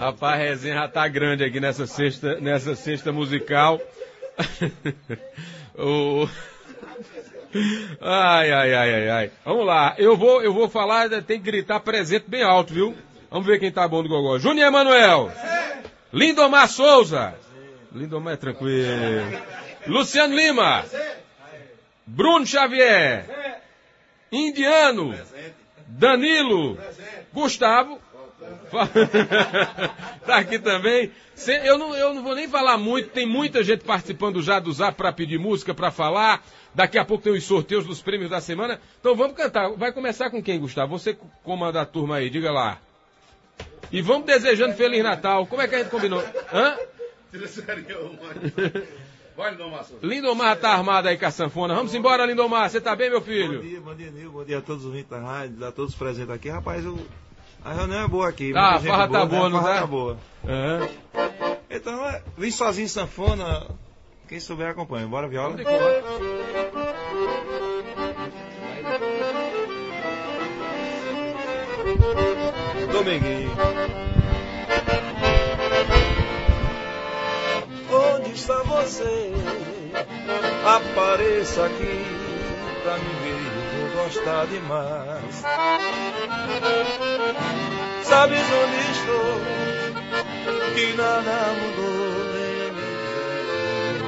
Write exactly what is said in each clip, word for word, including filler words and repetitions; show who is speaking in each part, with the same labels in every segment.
Speaker 1: Rapaz, a resenha já tá grande aqui nessa cesta, nessa cesta musical. o... Ai, ai, ai, ai, ai. Vamos lá, eu vou, eu vou falar, tem que gritar presente bem alto, viu? Vamos ver quem tá bom do gogó. Júnior Emanuel. Lindomar Souza. Lindomar é tranquilo. Luciano Lima. Bruno Xavier. Indiano. Danilo. Gustavo. Tá aqui também. Eu não, eu não vou nem falar muito, tem muita gente participando já do Zap para pedir música, para falar. Daqui a pouco tem os sorteios dos prêmios da semana. Então vamos cantar. Vai começar com quem, Gustavo? Você comanda a turma aí, diga lá. E vamos desejando Feliz Natal. Como é que a gente combinou? Hã? Vai, Lindomar. Lindomar tá armado aí com a sanfona. Vamos embora, Lindomar. Você tá bem, meu filho?
Speaker 2: Bom dia, bom dia, Nil. Bom dia a todos os ouvintes da rádio, a todos os presentes aqui. Rapaz, eu... a reunião é boa aqui.
Speaker 1: Ah, a farra tá boa, não
Speaker 2: tá? A farra
Speaker 1: tá?
Speaker 2: tá boa.
Speaker 1: Uhum.
Speaker 2: Então, é, vim sozinho sanfona. Quem souber acompanha. Bora, viola. Dominguinho. Onde está você? Apareça aqui pra me ver, eu vou gostar demais. Sabes onde estou? Que nada mudou, nem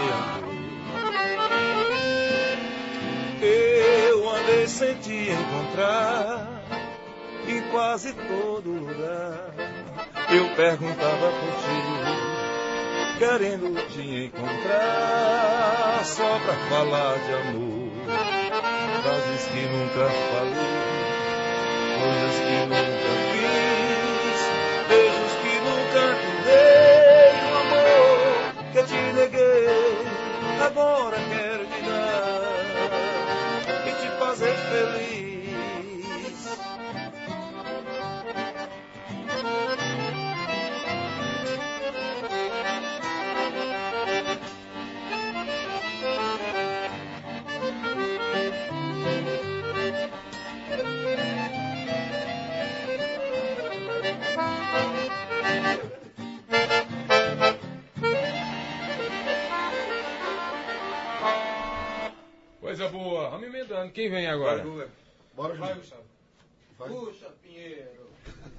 Speaker 2: você andou. Eu andei sem te encontrar em quase todo lugar. Eu perguntava por ti, querendo te encontrar, só pra falar de amor, frases que nunca falei, coisas que nunca fiz, beijos que nunca te dei, um amor que te neguei, agora quero te dar e te fazer feliz.
Speaker 1: Coisa boa. Vamos emendando. Quem vem agora?
Speaker 3: Vai, bora,
Speaker 4: Vai,
Speaker 3: Júnior.
Speaker 4: Gustavo.
Speaker 3: Vai.
Speaker 4: Puxa, Pinheiro.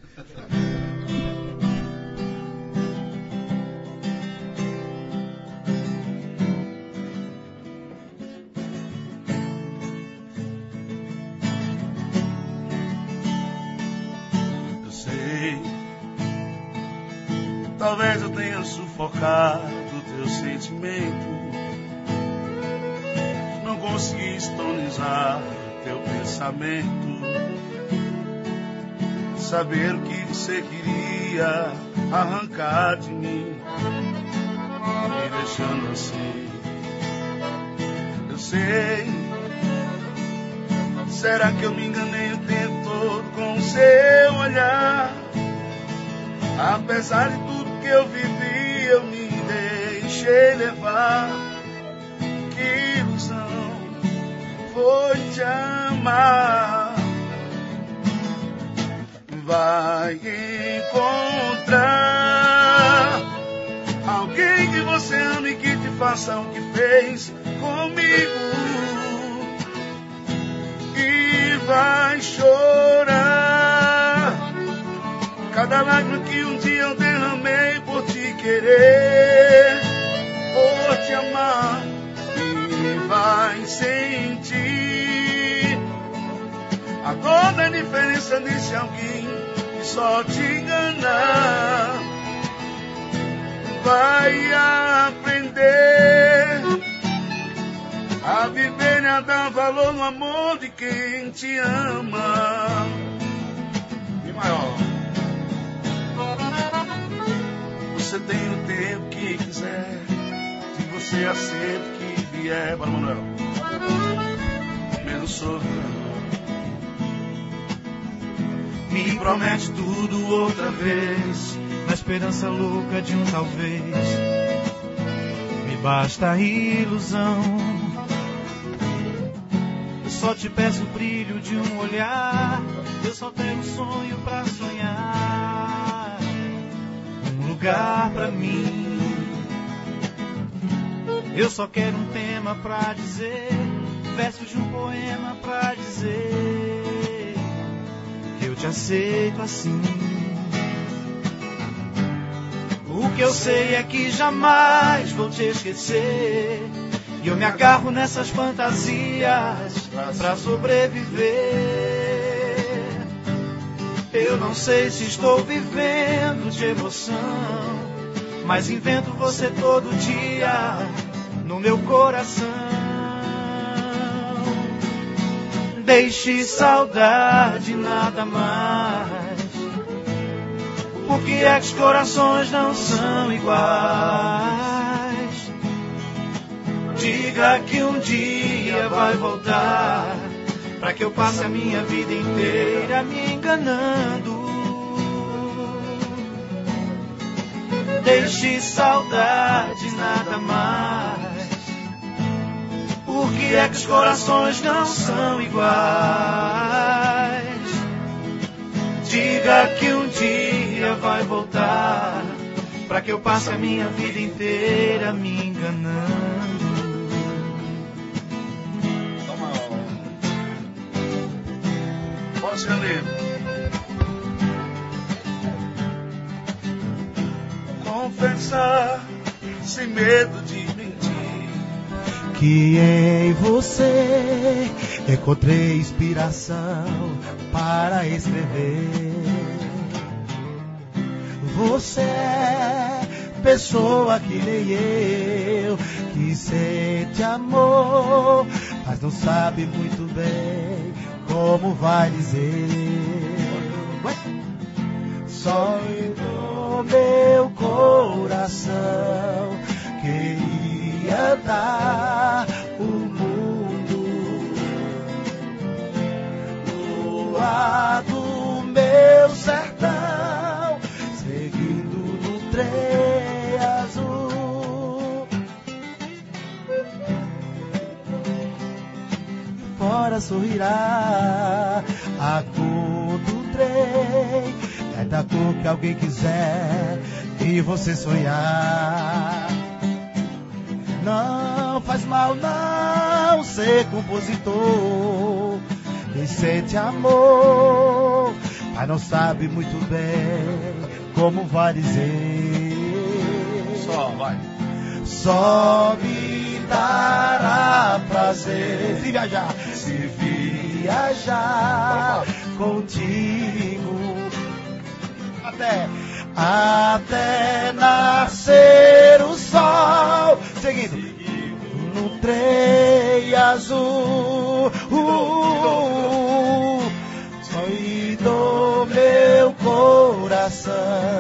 Speaker 5: Eu sei, talvez eu tenha sufocado teu sentimento, não consegui estonizar teu pensamento, saber o que você queria arrancar de mim, me deixando assim. Eu sei, será que eu me enganei o tempo todo com o seu olhar? Apesar de tudo que eu vivi, eu me deixei levar. Que ilusão foi te amar. Vai encontrar alguém que você ame e que te faça o que fez comigo, e vai chorar cada lágrima que um dia eu derramei por te querer, por te amar, e vai sentir a dor da diferença desse alguém que só te engana. Vai aprender a viver e a dar valor no amor de quem te ama. E maior. Você tem o tempo que quiser, se você aceita o que vier. Bora, Manuel. Menos sofrer. Me promete tudo outra vez,
Speaker 6: na esperança louca de um talvez. Me basta a ilusão, eu só te peço o brilho de um olhar. Eu só tenho um sonho pra sonhar. lugar pra mim. Eu só quero um tema pra dizer, versos de um poema pra dizer que eu te aceito assim. O que eu sei é que jamais vou te esquecer, e eu me agarro nessas fantasias pra sobreviver. Eu não sei se estou vivendo de emoção, mas invento você todo dia no meu coração. Deixe saudade, nada mais. Por que é que os corações não são iguais? Diga que um dia vai voltar, pra que eu passe a minha vida inteira me enganando. Deixe saudade, nada mais. Por que é que os corações não são iguais? Diga que um dia vai voltar, pra que eu passe a minha vida inteira me enganando.
Speaker 5: Toma, posso ler? Confessar sem medo de mentir
Speaker 6: que em você encontrei inspiração para escrever. Você é pessoa que nem eu, que sente amor, mas não sabe muito bem como vai dizer. Só no meu coração queria dar o mundo no ar do meu sertão, seguindo no trem azul. Fora sorrirá a cor do trem, é da cor que alguém quiser e você sonhar. Não faz mal não ser compositor, quem sente amor, mas não sabe muito bem como vai dizer.
Speaker 5: Só, vai.
Speaker 6: Só me dará prazer se viajar, se viajar contigo até, até nascer o sol, seguindo no trem azul. Uh, e do meu coração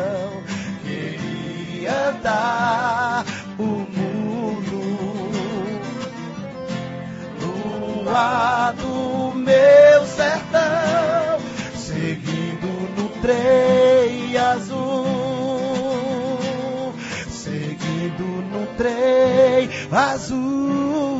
Speaker 6: queria dar o mundo no ar do meu sertão, seguindo no trem azul, seguindo no trem azul.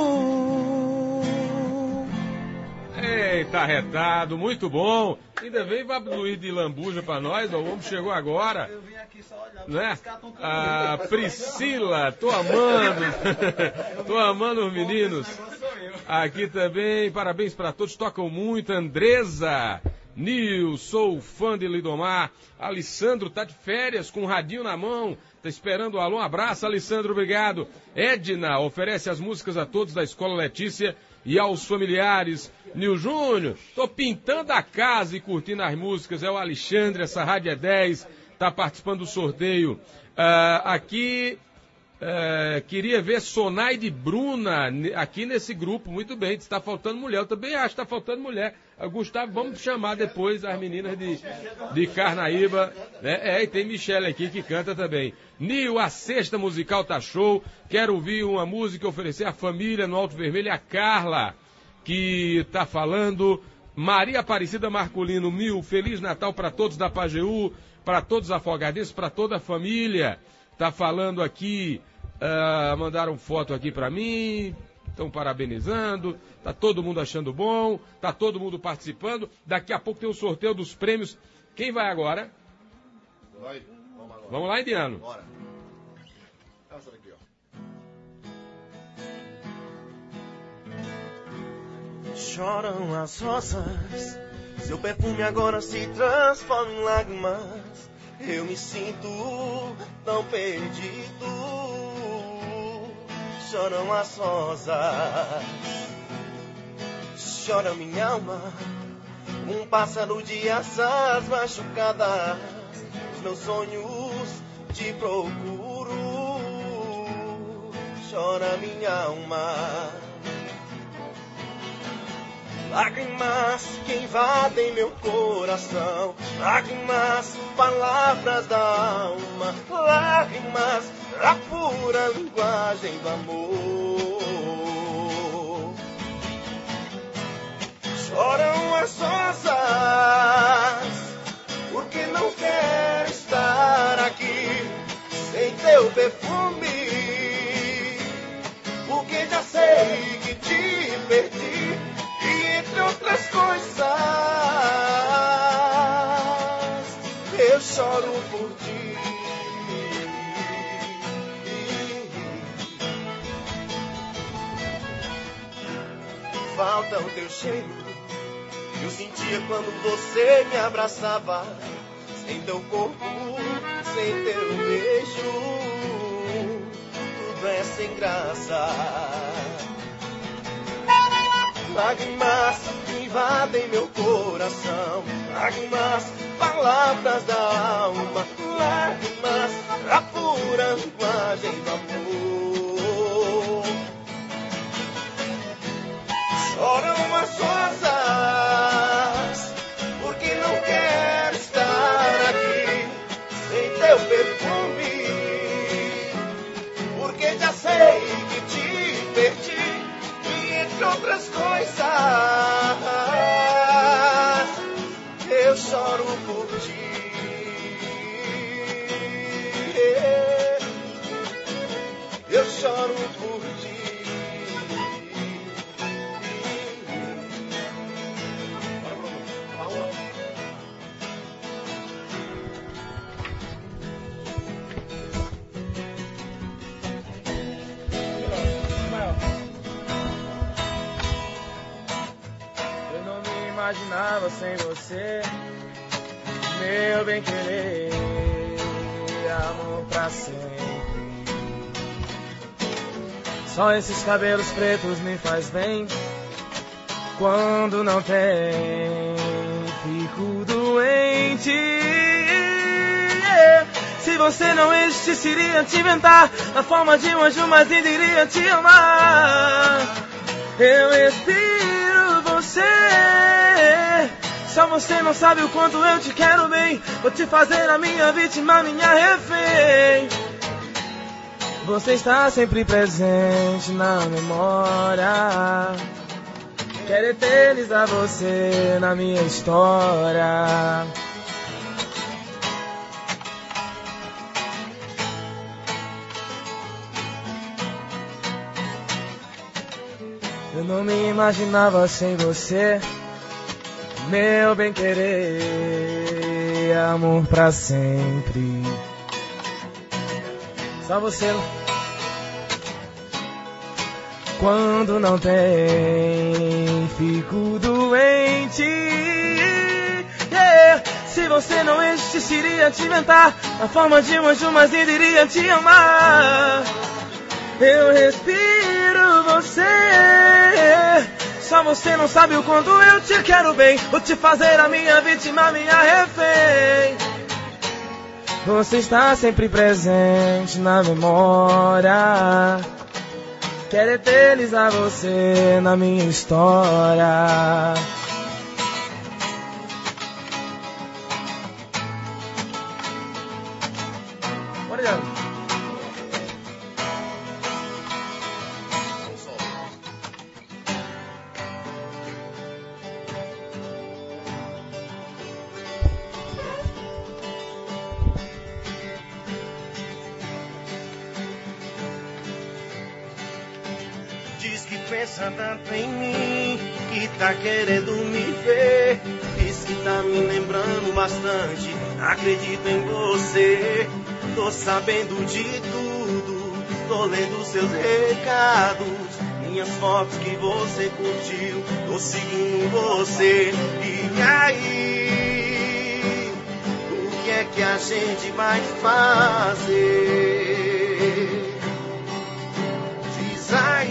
Speaker 1: Eita, arretado, muito bom. Ainda veio Luiz de Lambuja pra nós, ó, o homem chegou agora.
Speaker 6: Eu vim aqui só olhar,
Speaker 1: né? A Priscila, tô amando. Tô amando os meninos. Aqui também, parabéns pra todos, tocam muito. Andresa, Nil, sou fã de Lidomar. Alessandro tá de férias com o radinho na mão, tá esperando o alô. Um abraço, Alessandro, obrigado. Edna oferece as músicas a todos da Escola Letícia e aos familiares. Nil Júnior, tô pintando a casa e curtindo as músicas. É o Alexandre, essa rádio é dez, tá participando do sorteio. Uh, aqui, uh, queria ver Sonaide Bruna aqui nesse grupo, muito bem, está faltando mulher. Eu também acho que está faltando mulher. Uh, Gustavo, vamos chamar depois as meninas de, de Carnaíba, né? É, e tem Michele aqui que canta também. Nil, a sexta musical tá show. Quero ouvir uma música e oferecer à família no Alto Vermelho, a Carla, que tá falando. Maria Aparecida Marculino, mil, Feliz Natal para todos da Pajeú, para todos os afogadenses, para toda a família. Tá falando aqui, uh, mandaram foto aqui para mim, estão parabenizando, tá todo mundo achando bom, tá todo mundo participando. Daqui a pouco tem o sorteio dos prêmios. Quem vai agora?
Speaker 5: Vai,
Speaker 1: Vamos lá, indiano.
Speaker 3: Bora. Essa daqui, ó.
Speaker 4: Choram as rosas, seu perfume agora se transforma em lágrimas. Eu me sinto tão perdido. Choram as rosas, chora minha alma, um pássaro de asas machucadas. Os meus sonhos te procuro. Chora minha alma. Lágrimas que invadem meu coração, lágrimas, palavras da alma, lágrimas, a pura linguagem do amor. Choram as rosas, porque não quero estar aqui sem teu perfume, porque já sei que te perdi. E entre outras coisas, eu choro por ti. Falta o teu cheiro, eu sentia quando você me abraçava. Sem teu corpo, sem teu beijo, tudo é sem graça. Lágrimas que invadem meu coração, lágrimas, palavras da alma, lágrimas, a pura linguagem do amor. Choram as rosas, porque não quero estar aqui sem teu perfume, porque já sei que te perdi. Entre outras coisas, eu choro por ti. Eu choro por ti.
Speaker 7: Imaginava sem você, meu bem querer, amor pra sempre. Só esses cabelos pretos me faz bem. Quando não tem, fico doente. Se você não existisse, iria te inventar na forma de um anjo, mas ainda iria te amar. Eu respiro você. Só você não sabe o quanto eu te quero bem. Vou te fazer a minha vítima, minha refém. Você está sempre presente na memória. Quero eternizar você na minha história. Eu não me imaginava sem você, meu bem querer, amor pra sempre. Só você. Quando não tem, fico doente. Yeah. Se você não existisse, iria te inventar na forma de um anjo, mas ainda iria te amar. Eu respiro você. Só você não sabe o quanto eu te quero bem. Vou te fazer a minha vítima, minha refém. Você está sempre presente na memória. Quero eternizar você na minha história. Obrigado.
Speaker 4: Pensa tanto em mim, que tá querendo me ver. Diz que tá me lembrando bastante Acredito em você, tô sabendo de tudo, tô lendo seus recados, minhas fotos que você curtiu, tô seguindo você. E aí, o que é que a gente vai fazer? Diz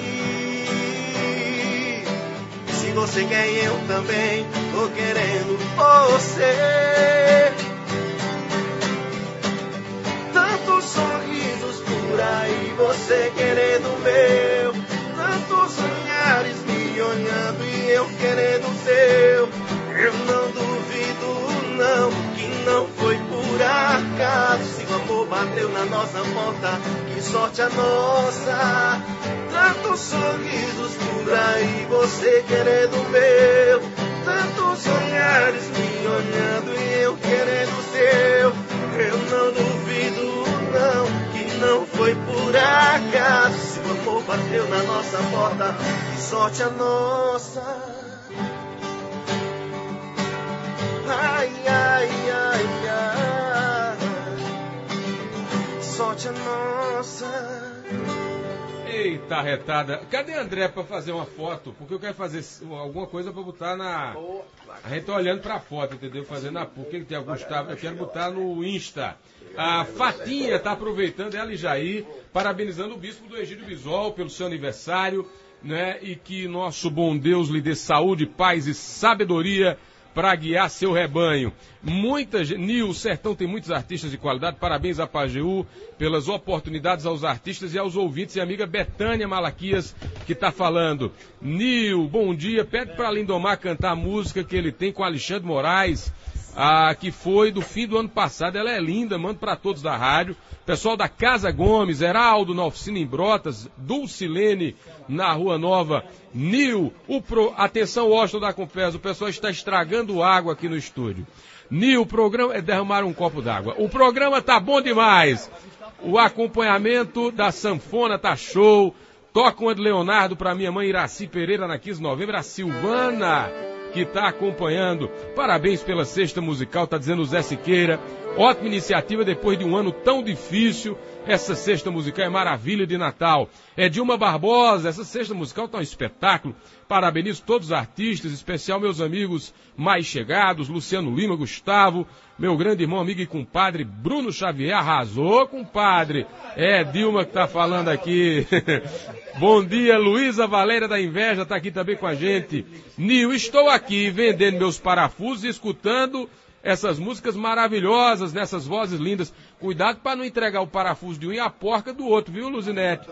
Speaker 4: aí, se você quer eu também, tô querendo você. Tantos sorrisos por aí, você querendo o meu, tantos olhares me olhando e eu querendo o seu. Eu não duvido não, que não foi por acaso. Se o amor bateu na nossa porta, que sorte a nossa. Tantos sorrisos por aí, você querendo o meu, tantos olhares me olhando e eu querendo o seu. Eu não duvido não, que não foi por acaso. Se o amor bateu na nossa porta, que sorte a nossa. Ai, ai, ai, ai, sorte a nossa.
Speaker 1: Eita, retada. Cadê André pra fazer uma foto? Porque eu quero fazer alguma coisa pra botar na... A gente tá olhando pra foto, entendeu? Fazendo a... Porque ele tem a Gustavo, eu quero botar no Insta. A Fatinha tá aproveitando, ela e Jair, parabenizando o bispo do Egídio Bisol pelo seu aniversário, né? E que nosso bom Deus lhe dê saúde, paz e sabedoria para guiar seu rebanho. Muita gente... Nil, o Sertão tem muitos artistas de qualidade. Parabéns a Pajeú pelas oportunidades aos artistas e aos ouvintes. E a amiga Betânia Malaquias que está falando. Nil, bom dia. Pede para Lindomar cantar a música que ele tem com Alexandre Moraes, ah, que foi do fim do ano passado. Ela é linda, mando para todos da rádio. Pessoal da Casa Gomes, Heraldo na Oficina em Brotas, Dulcilene na Rua Nova, Nil, o pro... atenção Washington da Confessa, o pessoal está estragando água aqui no estúdio. Nil, o programa é derramar um copo d'água. O programa tá bom demais. O acompanhamento da sanfona tá show. Toca uma de Leonardo para minha mãe Iraci Pereira na quinze de novembro, a Silvana que está acompanhando. Parabéns pela cesta musical, tá dizendo o Zé Siqueira. Ótima iniciativa depois de um ano tão difícil. Essa cesta musical é maravilha de Natal. É Dilma Barbosa, essa cesta musical tá um espetáculo. Parabenizo todos os artistas, em especial meus amigos mais chegados, Luciano Lima, Gustavo, meu grande irmão, amigo e compadre Bruno Xavier. Arrasou, compadre. É Dilma que tá falando aqui. Bom dia, Luísa Valéria da Inveja tá aqui também com a gente. Nil, estou aqui vendendo meus parafusos e escutando essas músicas maravilhosas, nessas vozes lindas. Cuidado para não entregar o parafuso de um e a porca do outro, viu, Luzinete?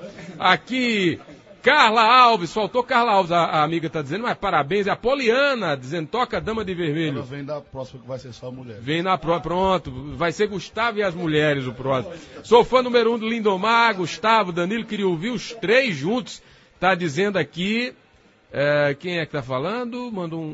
Speaker 1: Aqui, Carla Alves, faltou Carla Alves, a, a amiga está dizendo, mas parabéns. É a Poliana, dizendo, toca Dama de Vermelho.
Speaker 3: Ela vem da próxima, que vai ser só a mulher.
Speaker 1: Vem na próxima, pronto, vai ser Gustavo e as mulheres o próximo. Sou fã número um do Lindomar, Gustavo, Danilo, queria ouvir os três juntos. Tá dizendo aqui, é, quem é que tá falando? Mandou um...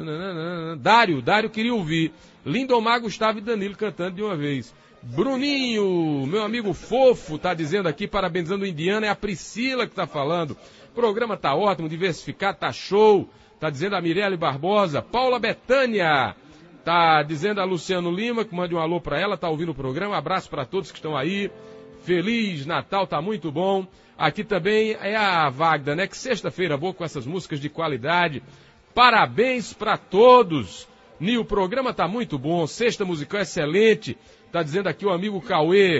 Speaker 1: Dário, Dário queria ouvir. Lindomar, Gustavo e Danilo cantando de uma vez. Bruninho, meu amigo fofo, tá dizendo aqui, parabenizando o Indiana, é a Priscila que tá falando. O programa tá ótimo, diversificado, tá show. Tá dizendo a Mirelle Barbosa. Paula Betânia, tá dizendo a Luciano Lima, que mande um alô pra ela, tá ouvindo o programa. Abraço pra todos que estão aí. Feliz Natal, tá muito bom. Aqui também é a Wagda, né? Que sexta-feira boa com essas músicas de qualidade. Parabéns pra todos. Nil, o programa tá muito bom, sexta musical excelente, tá dizendo aqui o amigo Cauê,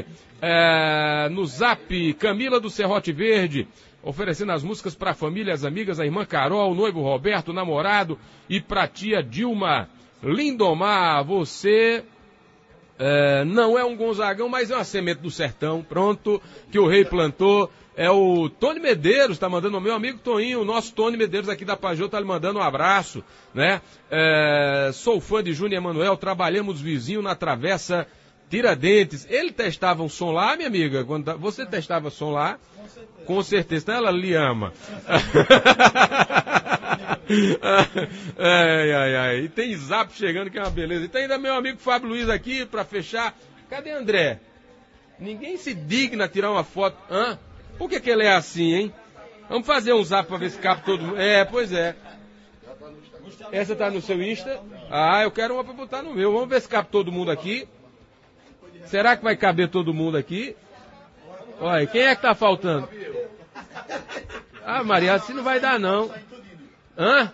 Speaker 1: é, no Zap, Camila do Serrote Verde, oferecendo as músicas para a família, as amigas, a irmã Carol, o noivo Roberto, o namorado e pra tia Dilma. Lindomar, você é, não é um Gonzagão, mas é uma semente do sertão, pronto, que o rei plantou. É o Tony Medeiros, tá mandando, o meu amigo Toninho, o nosso Tony Medeiros aqui da Pajô, tá lhe mandando um abraço, né? É, sou fã de Júnior Emanuel, trabalhamos vizinho na Travessa Tiradentes. Ele testava um som lá, minha amiga? Quando você testava som lá? Com certeza. Com certeza, então ela lhe ama. Ai, ai, ai. E tem Zap chegando, que é uma beleza. E tem ainda meu amigo Fábio Luiz aqui, pra fechar. Cadê André? Ninguém se digna a tirar uma foto. Hã? Por que que ele é assim, hein? Vamos fazer um zap pra ver se capa todo mundo. É, pois é. Essa tá no seu Insta? Ah, eu quero uma pra botar no meu. Vamos ver se capa todo mundo aqui. Será que vai caber todo mundo aqui? Olha, quem é que tá faltando? Ah, Maria, assim não vai dar não. Hã?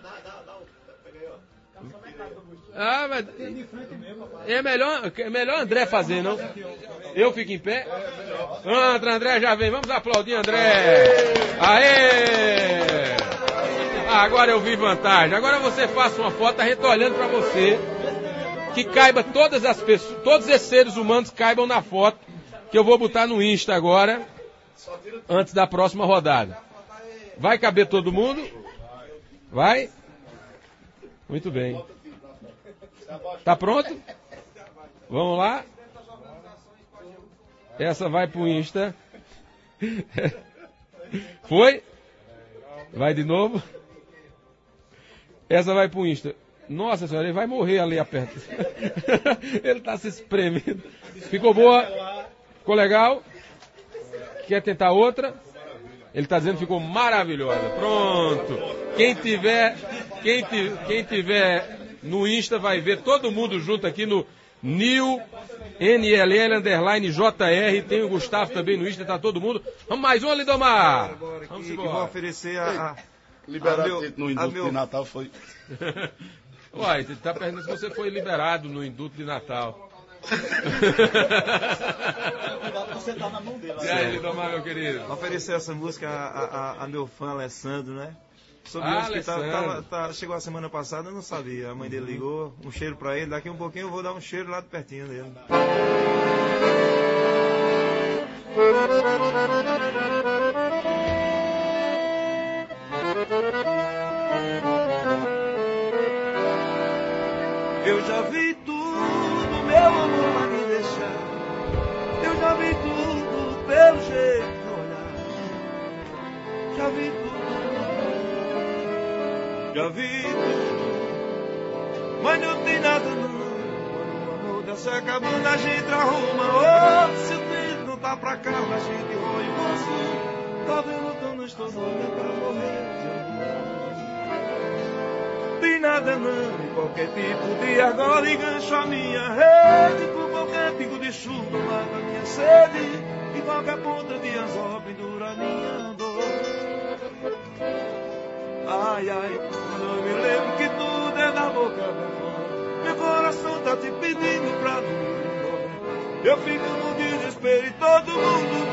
Speaker 1: Ah, mas é melhor, é melhor André fazer, não? Eu fico em pé? André, André já vem. Vamos aplaudir André. Aê! Ah, agora eu vi vantagem. Agora você faça uma foto, a gente tá olhando pra você. Que caiba todas as pessoas, todos esses seres humanos caibam na foto, que eu vou botar no Insta agora, antes da próxima rodada. Vai caber todo mundo? Vai? Muito bem. Tá pronto? Vamos lá? Essa vai pro Insta. Foi? Vai de novo? Essa vai pro Insta. Nossa senhora, ele vai morrer ali perto. Ele tá se espremendo. Ficou boa? Ficou legal? Quer tentar outra? Ele tá dizendo que ficou maravilhosa. Pronto. Quem tiver, quem, quem tiver no Insta vai ver todo mundo junto aqui no Nil, N L L, underline, J R. Tem o Gustavo também no Insta, tá todo mundo. Vamos mais uma, Lidomar.
Speaker 2: Vamos embora. Vou oferecer a... a
Speaker 3: liberado no induto meu... de Natal foi...
Speaker 1: Uai, você tá perguntando se você foi liberado no induto de Natal.
Speaker 6: Você tá na mão dele.
Speaker 1: E aí, Lidomar, meu querido?
Speaker 2: Oferecer essa música a, a, a meu fã Alessandro, né? Soube
Speaker 1: Ah,
Speaker 2: hoje que tá, tava, tá, chegou a semana passada, eu não sabia. A mãe dele ligou, um cheiro pra ele. Daqui um pouquinho eu vou dar um cheiro lá de pertinho dele.
Speaker 4: Eu já vi tudo, meu amor vai me deixar. Eu já vi tudo pelo jeito de olhar. Já vi tudo, já vi tudo, mas não tem nada não. Quando o amor tá se acabando, a gente arruma. Oh, se o tempo não tá pra cá, a gente rói o osso. Tá vendo que eu não estou doida pra morrer de amor. Tem nada não, em qualquer tipo de argola e gancho a minha rede. Com qualquer pingo de chuva mata a minha sede. E qualquer ponta de anzol pendura a minha dor. Ai, ai, quando eu me lembro que tudo é da boca pra fora. Meu coração tá te pedindo pra não ir embora. Eu fico no desespero e todo mundo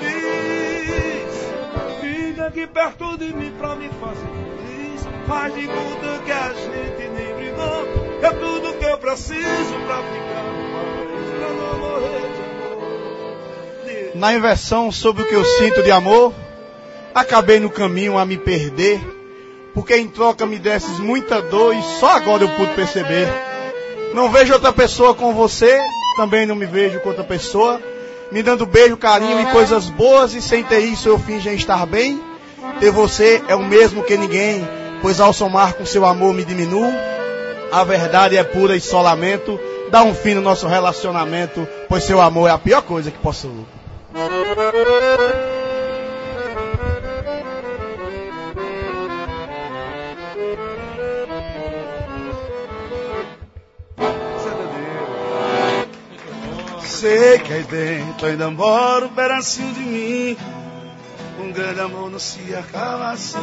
Speaker 4: diz: fica aqui perto de mim pra me fazer feliz. Faz de conta que a gente nem brigou. É tudo que eu preciso pra ficar no país, pra não morrer de amor.
Speaker 6: Na inversão sobre o que eu sinto de amor, acabei no caminho a me perder, porque em troca me desses muita dor e só agora eu pude perceber. Não vejo outra pessoa com você, também não me vejo com outra pessoa, me dando beijo, carinho e coisas boas, e sem ter isso eu finjo em estar bem. Ter você é o mesmo que ninguém, pois ao somar com seu amor me diminuo. A verdade é pura e só lamento. Dá um fim no nosso relacionamento, pois seu amor é a pior coisa que posso.
Speaker 5: Sei que aí dentro ainda mora um pedacinho de mim. Um grande amor não se acaba assim.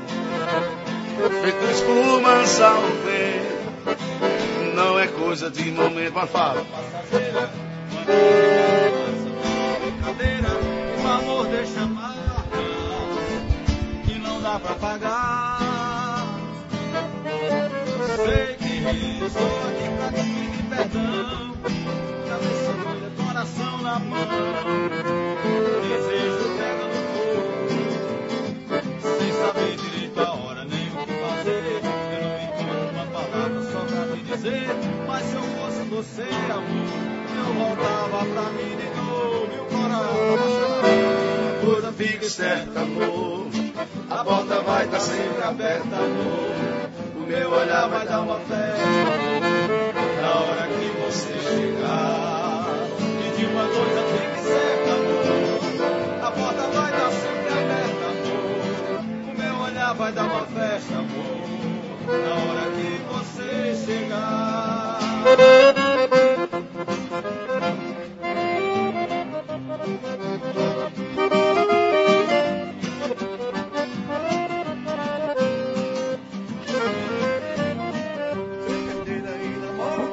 Speaker 5: Feito espumas ao vento. Não é coisa de momento, mas fala.
Speaker 4: Brincadeira, o amor deixa marcas que não dá pra pagar. Sei que estou aqui pra te pedir perdão. Cabeça doida, coração na mão. Desejo pega no fogo, sem saber direito a hora nem o que fazer. Eu não encontro uma palavra só pra te dizer. Mas se eu fosse você, amor, eu voltava pra mim de novo. E o coração
Speaker 5: Coisa fica certa, amor. A porta vai estar sempre aberta, amor. O meu olhar vai dar uma festa na hora que você chegar. E de uma coisa fique certa, amor. A porta vai estar sempre aberta, amor. O meu olhar vai dar uma festa, amor, na hora que você chegar.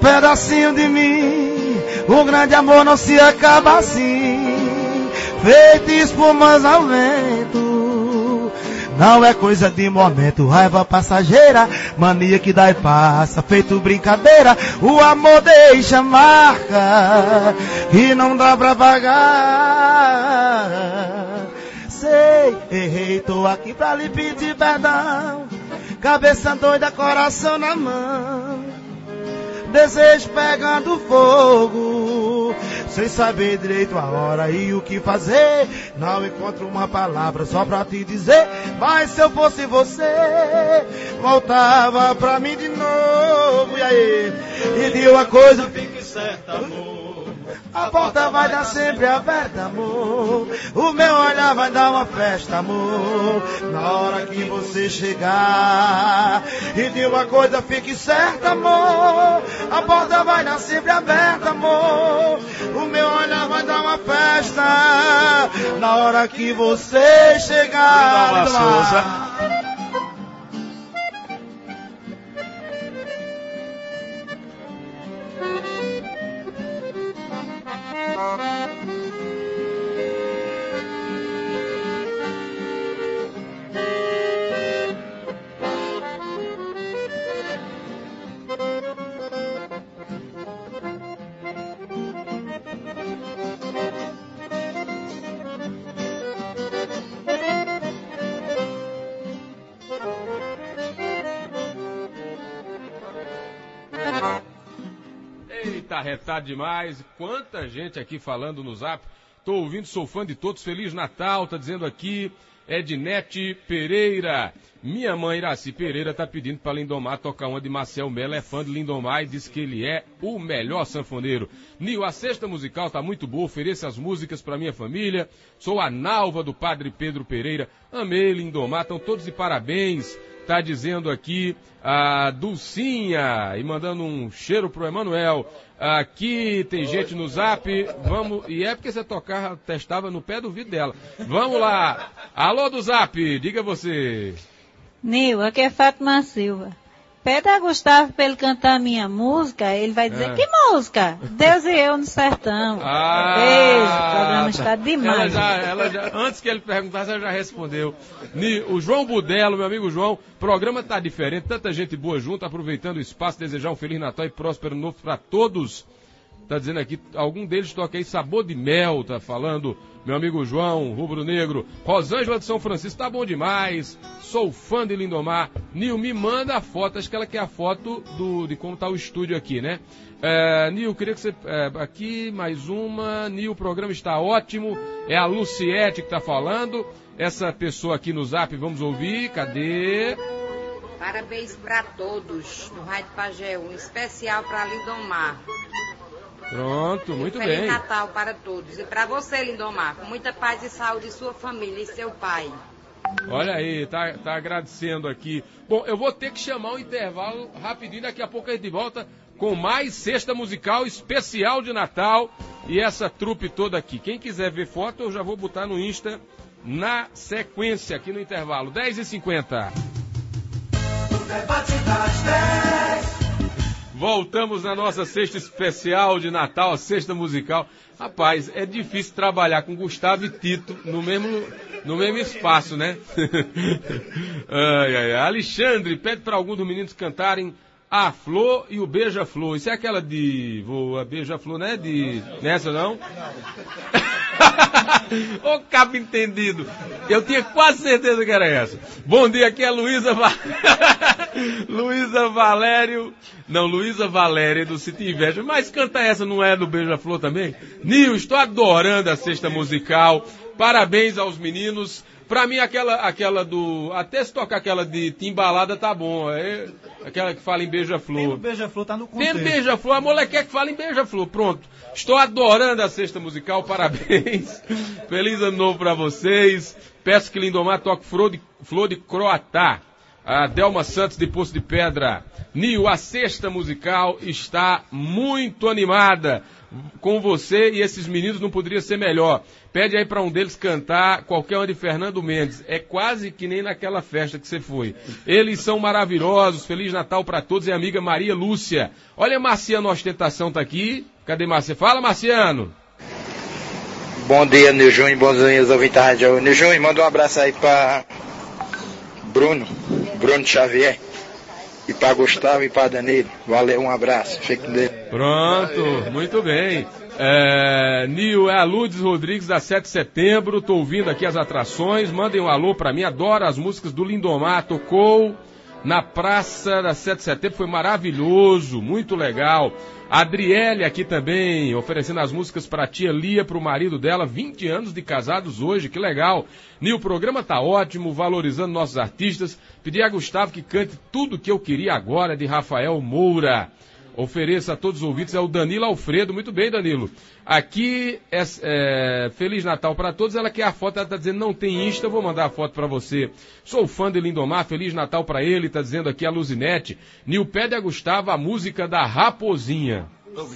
Speaker 6: pedacinho de mim. O grande amor não se acaba assim, feito espumas ao vento. Não é coisa de momento, raiva passageira, mania que dá e passa, feito brincadeira. O amor deixa marca e não dá pra pagar. Sei, errei, tô aqui pra lhe pedir perdão. Cabeça doida, coração na mão, desejo pegando fogo, sem saber direito a hora e o que fazer. Não encontro uma palavra só pra te dizer, mas se eu fosse você, voltava pra mim de novo. E aí, e de uma coisa fique certa, amor, a porta vai dar sempre aberta, amor. O meu olhar vai dar uma festa, amor, na hora que você chegar. E de uma coisa fique certa, amor, a porta vai dar sempre aberta, amor. O meu olhar vai dar uma festa na hora que você chegar. Souza.
Speaker 1: Eita, retado demais. Quanta gente aqui falando no Zap. Tô ouvindo, sou fã de todos. Feliz Natal, tá dizendo aqui. Ednete Pereira. Minha mãe, Iraci Pereira, tá pedindo pra Lindomar tocar uma de Marcel Mello. É fã de Lindomar e diz que ele é o melhor sanfoneiro. Nil, a cesta musical tá muito boa. Ofereça as músicas pra minha família. Sou a Nalva do Padre Pedro Pereira. Amei Lindomar, estão todos de parabéns. Tá dizendo aqui a Dulcinha e mandando um cheiro pro Emanuel. Aqui tem gente no Zap, vamos, e é porque você tocava, testava no pé do vidro dela. Vamos lá. Alô do Zap, diga você.
Speaker 8: Nil, aqui é Fátima Silva. Pede a Gustavo pra ele cantar a minha música, ele vai dizer,
Speaker 1: Ah.
Speaker 8: que música? Deus e eu no sertão.
Speaker 1: Ah,
Speaker 8: Beijo, o programa está
Speaker 1: ela
Speaker 8: demais.
Speaker 1: já, ela já, antes que ele perguntasse, ela já respondeu. Ni- O João Budelo, meu amigo João, o programa tá diferente, tanta gente boa junto, aproveitando o espaço, desejar um Feliz Natal e próspero novo para todos. Tá dizendo aqui, algum deles toca aí Sabor de Mel, tá falando, meu amigo João, Rubro Negro. Rosângela de São Francisco, tá bom demais, sou fã de Lindomar. Nil, me manda a foto, acho que ela quer a foto do, de como tá o estúdio aqui, né? É, Nil, queria que você, é, aqui, mais uma, Nil, o programa está ótimo, é a Luciete que tá falando, essa pessoa aqui no Zap, vamos ouvir, cadê?
Speaker 9: Parabéns para todos no Rádio Pagéu, um especial para Lindomar.
Speaker 1: Pronto, muito
Speaker 9: Feliz
Speaker 1: bem.
Speaker 9: Natal para todos. E para você, Lindomar, com muita paz e saúde, sua família e seu pai.
Speaker 1: Olha aí, tá, tá agradecendo aqui. Bom, eu vou ter que chamar um intervalo rapidinho, daqui a pouco a gente volta com mais cesta musical especial de Natal e essa trupe toda aqui. Quem quiser ver foto, eu já vou botar no Insta na sequência, aqui no intervalo. dez e cinquenta.
Speaker 5: O debate das dez.
Speaker 1: Voltamos na nossa cesta especial de Natal, a cesta musical. Rapaz, é difícil trabalhar com Gustavo e Tito no mesmo, no mesmo espaço, né? ai, ai, ai. Alexandre, pede para algum dos meninos cantarem A Flor e o Beija-Flor. Isso é aquela de... Voa, Beija-Flor, não é de... Nessa, não? Ô, cabo entendido. Eu tinha quase certeza que era essa. Bom dia, aqui é Luísa Va... Luísa Valério. Não, Luísa Valéria do City Inveja. Mas canta essa, não é do Beija-Flor também? Nil, estou adorando a cesta musical. Parabéns aos meninos. Pra mim, aquela, aquela do... Até se tocar aquela de Timbalada tá bom. É aquela que fala em Beija-Flor.
Speaker 6: Beija-Flor tá no contexto.
Speaker 1: Tem Beija-Flor, a moleque que fala em Beija-Flor. Pronto. Estou adorando a cesta musical. Parabéns. Feliz ano novo pra vocês. Peço que Lindomar toque Flor de, Flor de Croatá. A Delma Santos de Poço de Pedra. Nil, a sexta musical está muito animada. Com você e esses meninos não poderia ser melhor. Pede aí para um deles cantar qualquer uma de Fernando Mendes. É quase que nem naquela festa que você foi. Eles são maravilhosos. Feliz Natal para todos. E a amiga Maria Lúcia. Olha, Marciano Ostentação tá aqui. Cadê Marciano? Fala, Marciano.
Speaker 10: Bom dia, Nil Júnior. Bons dias, ouvintes da rádio. Nil Júnior, manda um abraço aí para Bruno. Bruno Xavier. E para Gustavo e para Danilo. Valeu, um abraço. Fique com Deus.
Speaker 1: Pronto, muito bem. É, Nil, é a Lourdes Rodrigues da sete de setembro. Tô ouvindo aqui as atrações. Mandem um alô para mim. Adoro as músicas do Lindomar. Tocou na praça da sete de setembro. Foi maravilhoso, muito legal. A Adriele aqui também, oferecendo as músicas para a tia Lia, para o marido dela, vinte anos de casados hoje, que legal. Nil, o programa tá ótimo, valorizando nossos artistas. Pedi a Gustavo que cante Tudo Que Eu Queria Agora, de Rafael Moura. Ofereça a todos os ouvintes, é o Danilo Alfredo. Muito bem, Danilo. Aqui, é, é, Feliz Natal para todos. Ela quer a foto, ela está dizendo não tem Insta, eu vou mandar a foto para você. Sou fã de Lindomar, Feliz Natal para ele, está dizendo aqui a Luzinete. Nil, pede a Gustavo a música da Raposinha.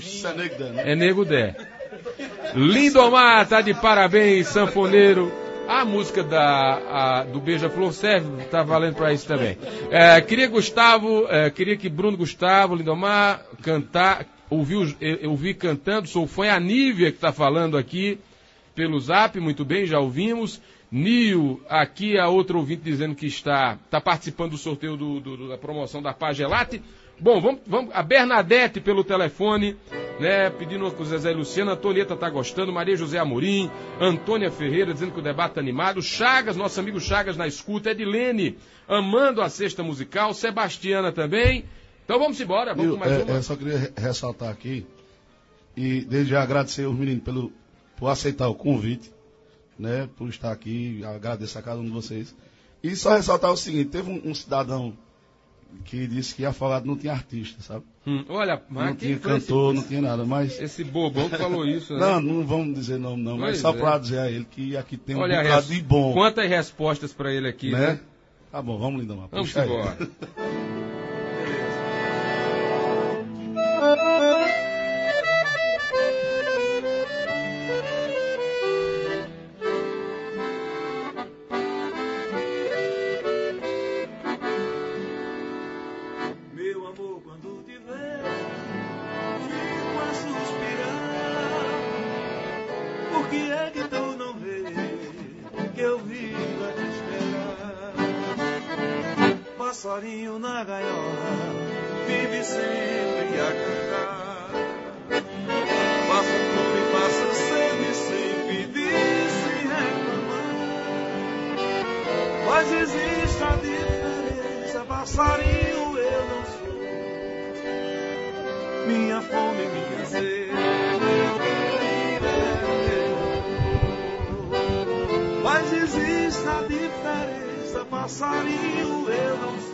Speaker 1: É Nego Dé. Lindomar, tá de parabéns, sanfoneiro. A música da, a, do Beija-Flor serve, tá valendo para isso também. É, queria Gustavo, é, queria que Bruno Gustavo, Lindomar, cantar, ouvi, eu ouvi cantando, sou fã, é a Nívia que tá falando aqui pelo Zap, muito bem, já ouvimos. Nil, aqui a outra ouvinte dizendo que está, está participando do sorteio do, do, da promoção da Pagelate. Bom, vamos, vamos, a Bernadette pelo telefone, né, pedindo com o Zezé e Luciano, a Antonieta tá gostando, Maria José Amorim, Antônia Ferreira dizendo que o debate tá animado, Chagas, nosso amigo Chagas na escuta, Edilene amando a sexta musical, Sebastiana também. Então vamos embora, vamos
Speaker 3: eu,
Speaker 1: com mais
Speaker 3: é,
Speaker 1: uma.
Speaker 3: Eu só queria ressaltar aqui, e desde já agradecer aos meninos pelo, por aceitar o convite, né, por estar aqui, agradeço a cada um de vocês. E só ressaltar o seguinte, teve um, um cidadão que disse que Afogado não tinha artista, sabe?
Speaker 1: Hum, olha, mas
Speaker 3: não tinha cantor, esse, não tinha nada, mas...
Speaker 1: Esse bobão que falou isso, né?
Speaker 3: Não, não vamos dizer nome não, mas pois só é. Para dizer a ele que aqui tem um
Speaker 1: olha,
Speaker 3: bocado de bom.
Speaker 1: Quantas respostas para ele aqui, né? né?
Speaker 3: Tá bom, vamos Lindomar.
Speaker 1: Vamos embora.
Speaker 2: Passarinho na gaiola vive sempre a cantar. Passa fome, passa sede, sem pedir, sem reclamar. Mas existe a diferença, passarinho eu não sou. Minha fome, minha sede, meu querido é meu. Mas existe a diferença, passarinho eu não sou.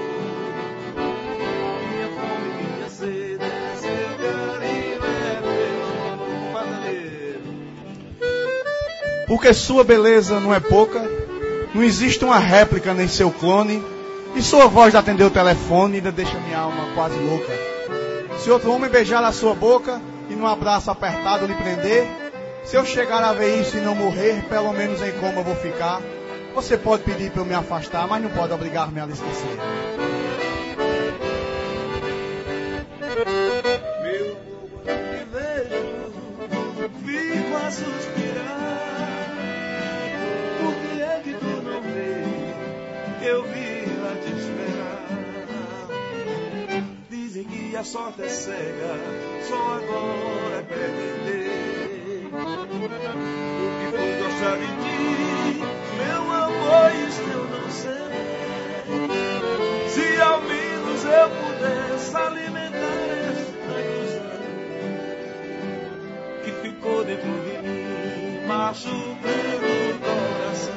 Speaker 2: Minha fome, minha sede, seu carinho é meu. Padaneiro.
Speaker 6: Porque sua beleza não é pouca, não existe uma réplica nem seu clone, e sua voz de atender o telefone ainda deixa minha alma quase louca. Se outro homem beijar a sua boca e num abraço apertado lhe prender, se eu chegar a ver isso e não morrer, pelo menos em coma eu vou ficar. Você pode pedir para eu me afastar, mas não pode obrigar-me a lhe esquecer.
Speaker 2: Meu amor, quando te vejo, fico a suspirar. Por que é que tu não vê que eu vim lá te esperar? Dizem que a sorte é cega, só agora é pretender. O que foi gostar de ti, meu amor, isso eu não sei. Se ao menos eu pudesse alimentar esta ilusão que ficou dentro de mim, machucando o coração.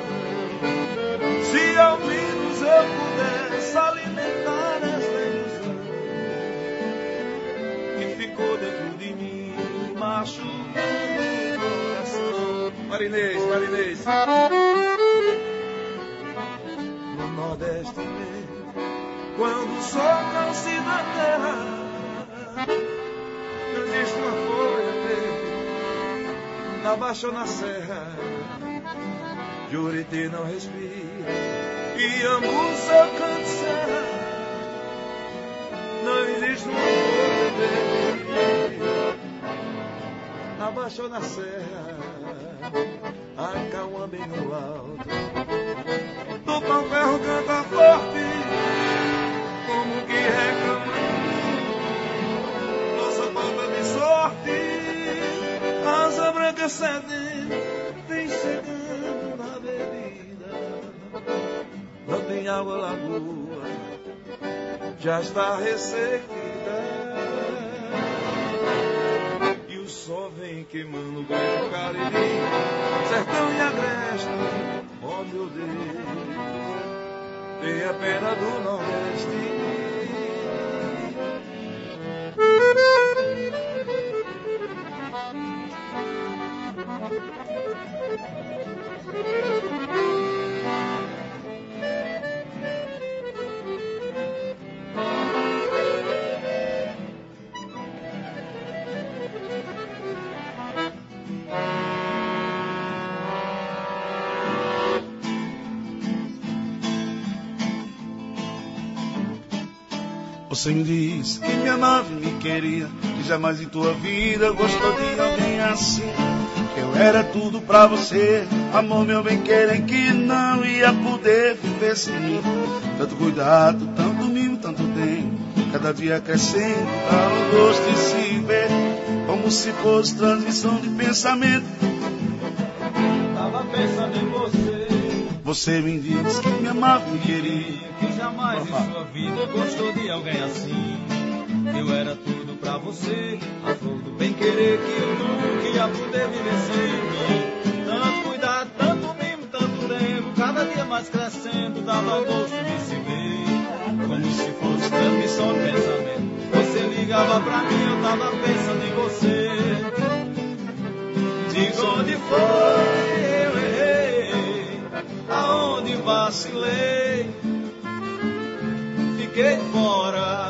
Speaker 2: Se ao menos eu pudesse alimentar esta ilusão que ficou dentro de mim, machucando o coração. Marinês, Marinês. No Nordeste mesmo socam-se na terra. Não existe uma folha verde na baixa ou na serra. Juriti não respira e Ambu só canta serra. Não existe uma folha verde na baixa ou na serra. A Cauã bem no alto, do pão ferro canta forte, como que reclamando nossa falta de sorte. Asa branca cedendo, vem chegando na bebida. Não tem água, lagoa já está ressequida. E o sol vem queimando o grande Cariri, sertão e agreste. Oh meu Deus, tenha pena do Nordeste.
Speaker 5: Você me disse que me amava e me queria, que jamais em tua vida gostou de alguém assim. Que eu era tudo pra você, amor meu bem querer, que não ia poder viver sem mim. Tanto cuidado, tanto mimo, tanto tempo, cada dia crescendo, dá um gosto de se ver, como se fosse transmissão de pensamento.
Speaker 2: Tava pensando em você.
Speaker 5: Você me disse que me amava e me queria,
Speaker 2: que jamais em sua vida gostou de alguém assim. Eu era tudo pra você, a flor do bem querer, que eu nunca ia poder viver sem mim. Tanto cuidado, tanto mimo, tanto tempo, cada dia mais crescendo, dava gosto de se ver, como se fosse transmissão de pensamento. Você ligava pra mim, eu tava pensando em você. Diz onde foi eu errei, aonde vacilei, fiquei fora.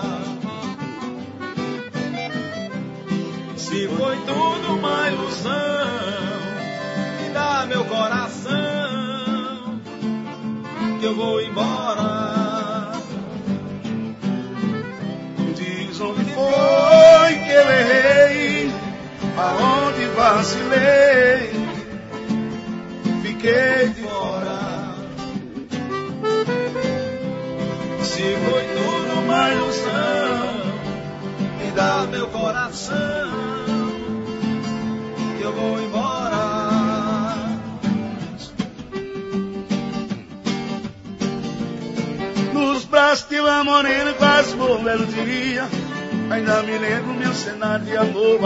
Speaker 2: Se foi tudo uma ilusão, me dá meu coração, que eu vou embora.
Speaker 5: Diz onde foi que eu errei, aonde vacilei, fiquei de fora. Se foi tudo uma ilusão, me dá meu coração, que eu vou embora. Nos braços de uma morena quase um belo dia, ainda me lembro meu cenário de amor.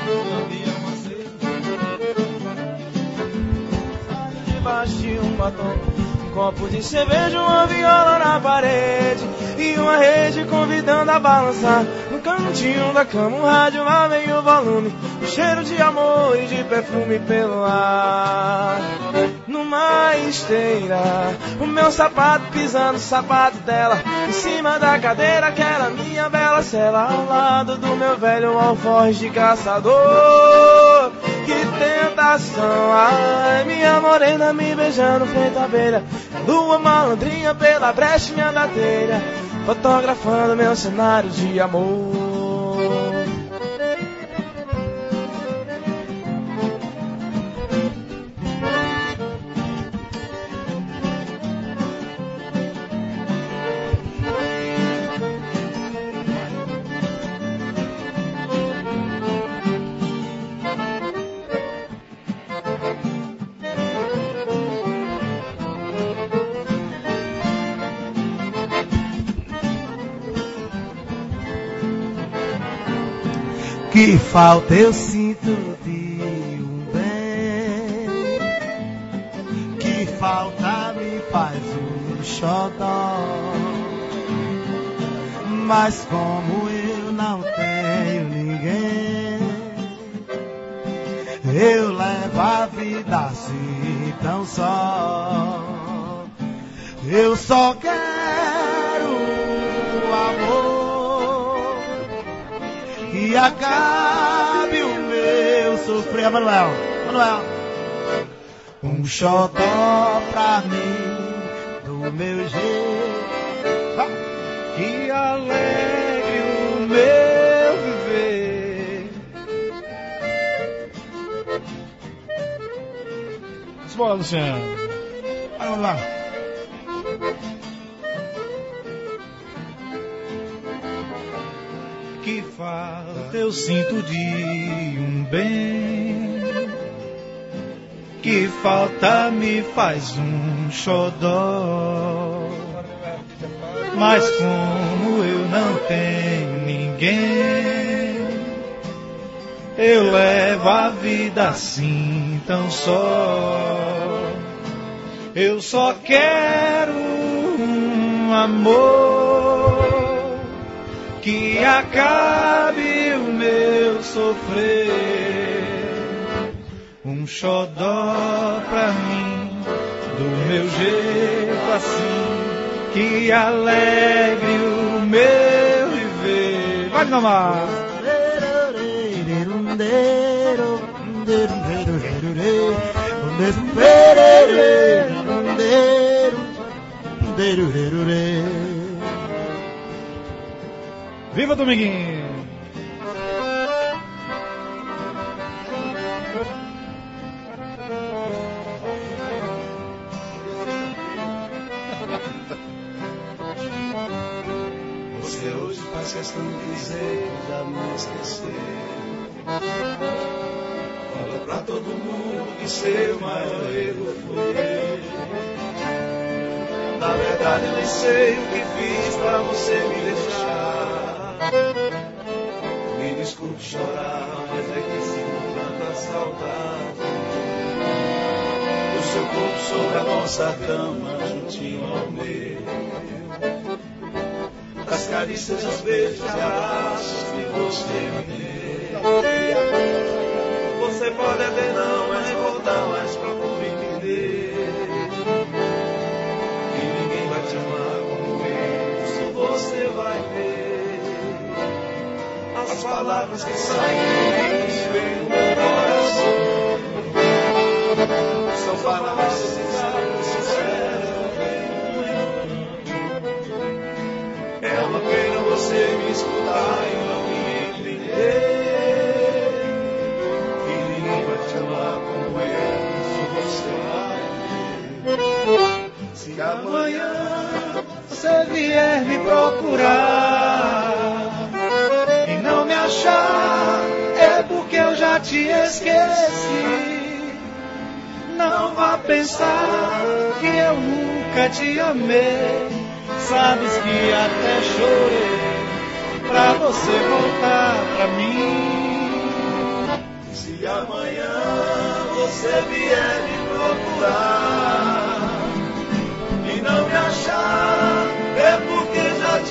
Speaker 7: Debaixo de um batom, um copo de cerveja, uma viola na parede e uma rede convidando a balançar. No cantinho da cama um rádio, lá vem o volume, um cheiro de amor e de perfume pelo ar. Numa esteira, o meu sapato pisando o sapato dela, em cima da cadeira aquela minha bela cela, ao lado do meu velho alforje de caçador. Que tentação, ai, minha morena me beijando feito abelha, lua malandrinha pela brechinha da telha, fotografando meu cenário de amor.
Speaker 6: Que falta eu sinto de um bem, que falta me faz um xodó. Mas como eu não tenho ninguém, eu levo a vida assim tão só. Eu só quero amor. que acabe o meu sofrer. Manuel, Manuel. Um xodó pra mim, do meu jeito, vai. Que alegre o meu viver.
Speaker 11: Bora, Luciano.
Speaker 6: Vamos lá. Que falta eu sinto de um bem, que falta me faz um xodó. Mas como eu não tenho ninguém, eu levo a vida assim tão só. Eu só quero um amor que acabe o meu sofrer. Um xodó pra mim, do meu jeito assim, que alegre o meu viver. Vai, Nomar!
Speaker 11: Viva Dominguinho!
Speaker 5: Você hoje faz questão de dizer que já me esqueceu. Fala pra todo mundo que seu maior erro foi eu. Na verdade nem sei o que fiz pra você me deixar. Me desculpe chorar, mas é que sinto tanta saudade. O seu corpo sobre a nossa cama, juntinho ao meu. Das carícias, os beijos e abraços que você me deu. Você pode até não, mas vou dar mais pra compreender. Que ninguém vai te amar como eu, só você vai ver. As palavras que saem do meu coração são palavras sinceras, sinceras. É uma pena você me escutar e não me entender. Que ninguém vai te amar como eu, só você vai ver. Se amanhã
Speaker 6: você vier me procurar e não me achar, é porque eu já te esqueci. Não vá pensar que eu nunca te amei. Sabes que até chorei pra você voltar pra mim.
Speaker 5: Se amanhã você vier me procurar e não me achar, é porque já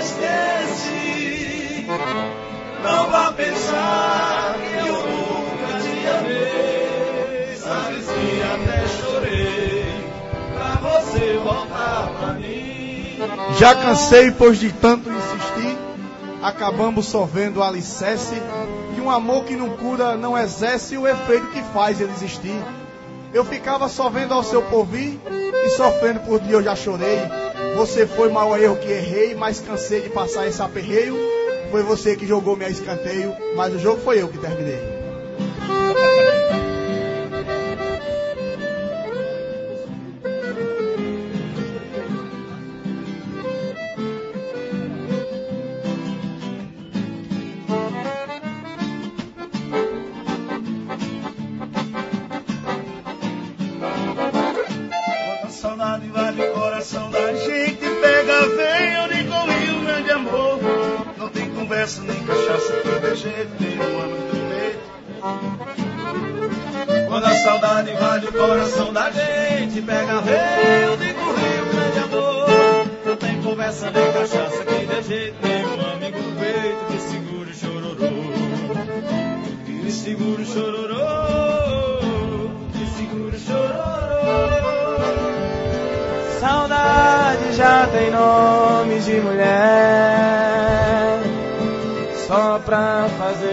Speaker 5: te esqueci. Não vá pensar que eu nunca te amei. Sabes que até chorei pra você voltar pra mim.
Speaker 6: Já cansei, pois de tanto insistir, acabamos só vendo o alicerce, que um amor que não cura não exerce o efeito que faz ele existir. Eu ficava só vendo ao seu porvir e sofrendo por dia eu já chorei. Você foi mau erro que errei, mas cansei de passar esse aperreio. Foi você que jogou meu escanteio, mas o jogo foi eu que terminei.
Speaker 5: Nem cachaça que dê jeito, nem um ano do peito. Quando a saudade invade o coração da gente, pega veio de correr grande amor. Não tem conversa nem cachaça que dê jeito, nem um amigo do peito que segure o chororô. Que segure o chororô, que segure o chororô.
Speaker 7: Saudade já tem nome de mulher, só pra fazer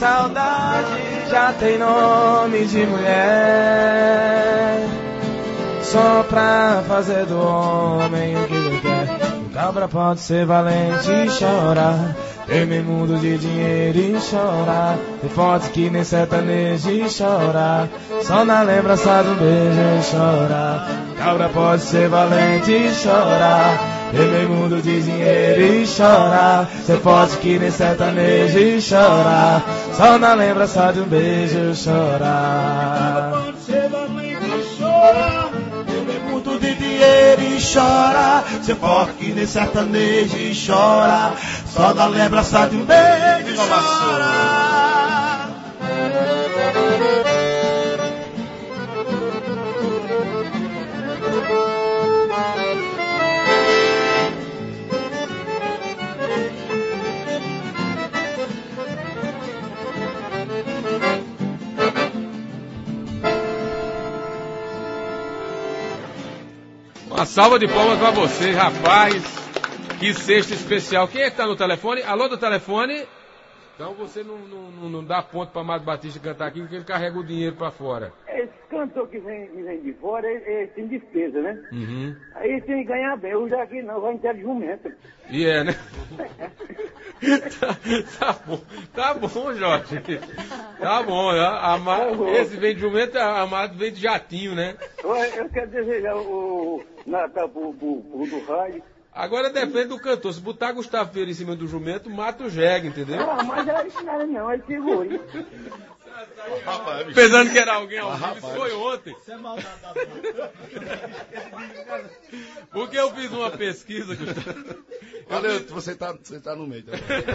Speaker 7: saudade já tem nome de mulher, só pra fazer do homem o que ele quer. O cabra pode ser valente e chorar, temer mundo de dinheiro e chorar, ter fotos que nem sertanejo e chorar, só na lembrança do beijo e chorar. O cabra pode ser valente e chorar, temer mundo de dinheiro e chorar, ter fotos que nem sertanejo e chorar, só na lembrança de um beijo e chorar.
Speaker 6: Pode ser valente e chorar, temer muito de dinheiro e chorar, ser forte que nem sertanejo e chorar, só na lembrança de um beijo e chorar.
Speaker 1: Uma salva de palmas pra você, rapaz. Que sexta especial. Quem é que tá no telefone? Alô do telefone? Então você não, não, não dá ponto pra Amado Batista cantar aqui, porque ele carrega o dinheiro pra fora.
Speaker 12: Esse cantor que vem, que vem de fora, ele, ele tem despesa, né?
Speaker 1: Uhum.
Speaker 12: Aí ele tem que ganhar bem. Eu já aqui não, vai em jumento.
Speaker 1: E é, né? tá, tá bom, tá bom, Jorge. Tá bom, né? Amado, esse vem de jumento, Amado vem de jatinho, né?
Speaker 12: Eu, eu quero desejar o Natal pro, pro, pro do rádio.
Speaker 1: Agora depende do cantor. Se botar Gustavo Feira em cima do jumento, mata o jegue, entendeu?
Speaker 12: Não, mas é isso não, é seguro.
Speaker 1: Pensando que era alguém ao vivo, isso foi ontem. Porque eu fiz uma pesquisa, Gustavo.
Speaker 3: Valeu, você tá, você tá no meio. Tá?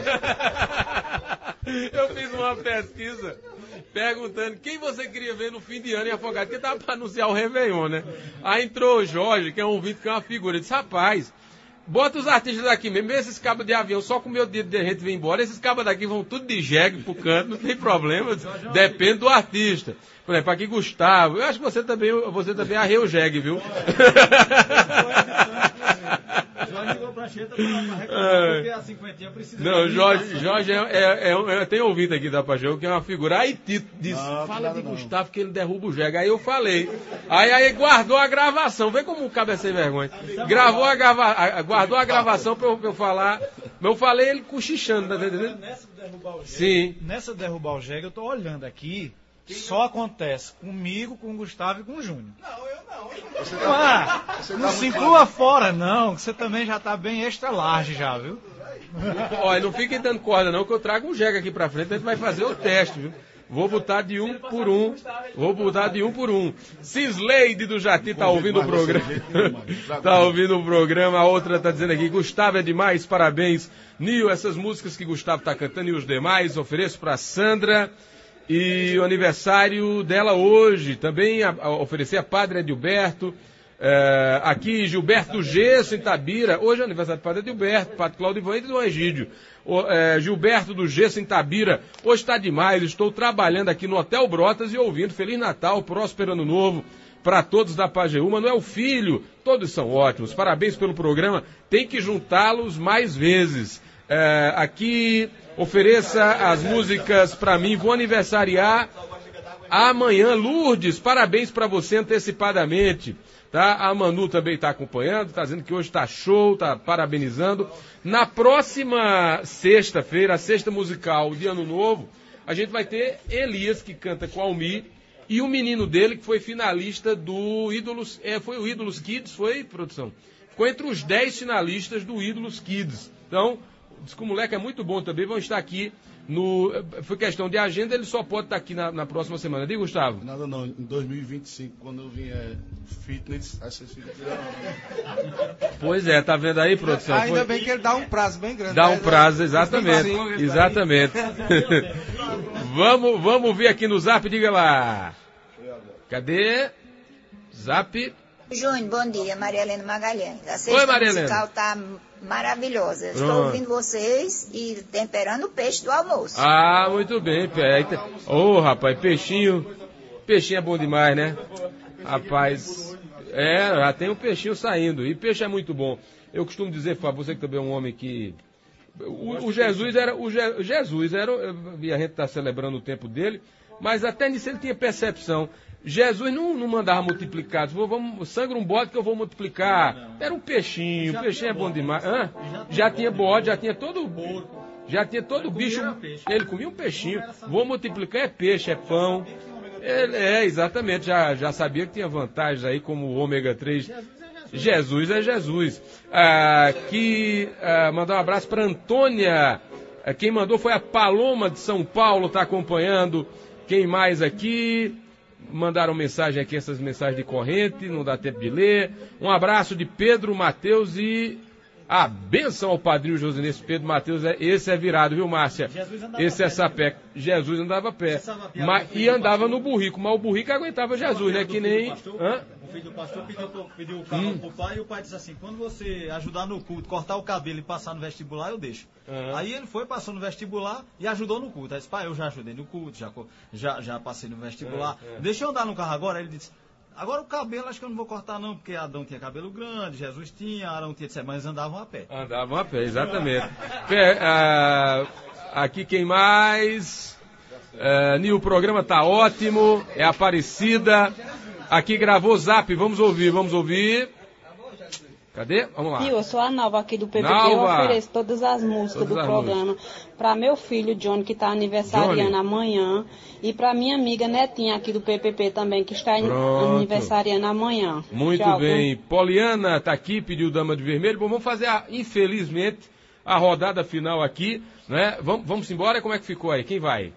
Speaker 1: Eu fiz uma pesquisa perguntando quem você queria ver no fim de ano em Afogados, porque tava pra anunciar o Réveillon, né? Aí entrou o Jorge, que é um vídeo que é uma figura. Ele disse, rapaz, bota os artistas daqui mesmo, esses cabos de avião, só com o meu dedo de gente vir embora, esses cabos daqui vão tudo de jegue pro canto, não tem problema, depende do artista. Por exemplo, aqui Gustavo, eu acho que você também, você também arreia o jegue, viu?
Speaker 11: Jorge ligou pra Cheta pra reclamar, porque a cinquentinha precisa...
Speaker 1: Não, Jorge, Jorge é, é, é, é, tem ouvido aqui da Paixão, que é uma figura. Aí Tito disse, não, fala de não. Gustavo que ele derruba o jegue. Aí eu falei. Aí aí guardou a gravação. Vê como o cabo é sem vergonha. Gravou a grava, a, guardou a gravação pra eu, pra eu falar. Eu falei ele cochichando, tá entendendo?
Speaker 11: Nessa derrubar o jegue,
Speaker 1: Sim.
Speaker 11: Nessa derrubar o jegue, eu tô olhando aqui. Só acontece comigo, com o Gustavo e com o Júnior.
Speaker 5: Não, eu não.
Speaker 11: Você tá, ah, você não tá se inclua claro. Fora, não, que você também já tá bem extra large já, viu?
Speaker 1: Olha, não fiquem dando corda não, que eu trago um jegue aqui pra frente, a gente vai fazer o teste, viu? Vou botar de um por um. Vou botar de um por um. Cisleide do Jati tá ouvindo o programa. Tá ouvindo o programa. A outra tá dizendo aqui, Gustavo é demais, parabéns. Nil, essas músicas que Gustavo tá cantando e os demais, ofereço pra Sandra. E o aniversário dela hoje, também a, a oferecer a Padre Edilberto, é, aqui Gilberto Gesso em Tabira, hoje é aniversário do Padre Edilberto, Padre Cláudio Ivan e do Egídio, o, é, Gilberto do Gesso em Tabira, hoje está demais, estou trabalhando aqui no Hotel Brotas e ouvindo, Feliz Natal, próspero Ano Novo, para todos da Pajeú, Manuel Filho, todos são ótimos, parabéns pelo programa, tem que juntá-los mais vezes. É, aqui ofereça as músicas para mim, vou aniversariar amanhã, Lourdes, parabéns para você antecipadamente, tá? A Manu também está acompanhando, está dizendo que hoje está show, está parabenizando. Na próxima sexta-feira, a sexta musical de Ano Novo, a gente vai ter Elias, que canta com a Almir, e o menino dele, que foi finalista do Ídolos, é, foi o Ídolos Kids, foi, produção? Ficou entre os dez finalistas do Ídolos Kids. Então, diz que o moleque é muito bom também, vão estar aqui no... Foi questão de agenda, ele só pode estar aqui na, na próxima semana. Diga, Gustavo.
Speaker 3: Nada não, em dois mil e vinte e cinco, quando eu vier fitness, aí vocês ficam tirando.
Speaker 1: Pois é, tá vendo aí, produção?
Speaker 13: Ainda
Speaker 1: Foi...
Speaker 13: bem que ele dá um prazo bem grande.
Speaker 1: Dá um prazo, exatamente. Exatamente. vamos, vamos ver aqui no Zap, diga lá. Cadê? Zap...
Speaker 14: Júnior, bom dia, Maria Helena Magalhães. A
Speaker 1: Oi,
Speaker 14: sexta
Speaker 1: Maria
Speaker 14: musical está maravilhosa. Estou
Speaker 1: Pronto.
Speaker 14: ouvindo vocês e temperando o peixe do almoço.
Speaker 1: Ah, muito bem. Ô, oh, rapaz, peixinho. Peixinho é bom demais, né? Rapaz, é, já tem um peixinho saindo. E peixe é muito bom. Eu costumo dizer, Fábio, você que também é um homem que O, o Jesus era. O Je, Jesus era. E a gente está celebrando o tempo dele, mas até nisso ele tinha percepção. Jesus não, não mandava multiplicar. Vou, vamos, sangra um bode que eu vou multiplicar. Era um peixinho. O peixinho é bom demais. Hã? Já tinha bode, já tinha todo. Já tinha todo bicho. Ele comia um peixinho. Vou multiplicar é peixe, é pão. Ele, é, exatamente. Já, já sabia que tinha vantagens aí, como o ômega três. Jesus é Jesus. Ah, que ah, mandar um abraço para Antônia. Ah, quem mandou foi a Paloma de São Paulo, está acompanhando. Quem mais aqui? Mandaram mensagem aqui, essas mensagens de corrente, não dá tempo de ler. Um abraço de Pedro, Mateus e a benção ao padrinho Josinense. Pedro Mateus, é, esse é virado, viu, Márcia? Esse é sapé. Jesus andava a pé. Mas, e andava no burrico, mas o burrico aguentava Jesus, né? Que nem. Hã?
Speaker 11: O filho do pastor pediu, pediu o carro hum. pro pai e o pai disse assim: quando você ajudar no culto, cortar o cabelo e passar no vestibular, eu deixo. Uhum. Aí ele foi, passou no vestibular e ajudou no culto. Aí disse: pai, eu já ajudei no culto, já, já, já passei no vestibular. Uhum. Deixa eu andar no carro agora. Aí ele disse: agora o cabelo acho que eu não vou cortar não, porque Adão tinha cabelo grande, Jesus tinha, Arão tinha, mas andavam a pé.
Speaker 1: Andavam a pé, exatamente. Pé, ah, aqui quem mais? Ah, Nil, o programa tá ótimo, é Aparecida. Aqui gravou o Zap, vamos ouvir, vamos ouvir. Cadê? Vamos lá.
Speaker 13: Eu sou a Nalva aqui do P P P,
Speaker 1: Nalva.
Speaker 13: eu ofereço todas as músicas todas do as programa para meu filho Johnny, que está aniversariando Johnny. amanhã, e para minha amiga Netinha aqui do P P P também, que está Pronto. aniversariando amanhã.
Speaker 1: Muito Tchau, bem. Viu? Poliana está aqui, pediu Dama de Vermelho. Bom, vamos fazer, a, infelizmente, a rodada final aqui, né? Vamos, vamos embora? Como é que ficou aí? Quem vai?